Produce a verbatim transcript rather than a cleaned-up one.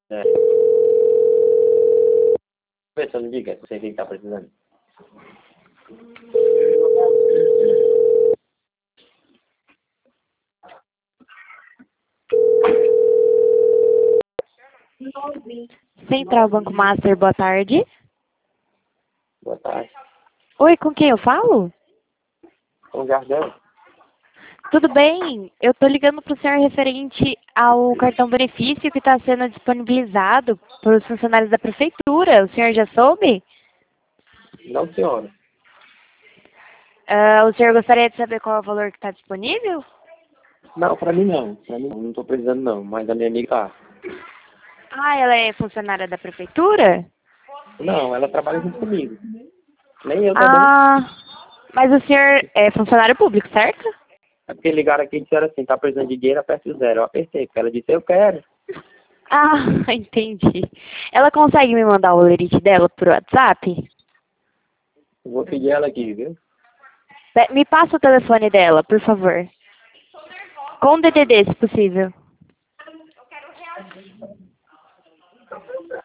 É. Pessoal, diga, não sei o que está precisando. Central Banco Master, boa tarde. Boa tarde. Oi, com quem eu falo? Com o Jardel? Tudo bem? Eu estou ligando para o senhor referente ao cartão benefício que está sendo disponibilizado para os funcionários da prefeitura. O senhor já soube? Não, senhora. Ah, o senhor gostaria de saber qual é o valor que está disponível? Não, pra mim não. Pra mim não, não tô precisando não, mas a minha amiga tá. Ah, ela é funcionária da prefeitura? Não, ela trabalha junto comigo. Nem eu também. Ah, mas o senhor é funcionário público, certo? É porque ligaram aqui e disseram assim, tá precisando de dinheiro, aperte o zero. Eu apertei, porque ela disse, eu quero. Ah, entendi. Ela consegue me mandar o lerite dela por WhatsApp? Eu vou pedir ela aqui, viu? Pe- Me passa o telefone dela, por favor. Com D D D, se possível.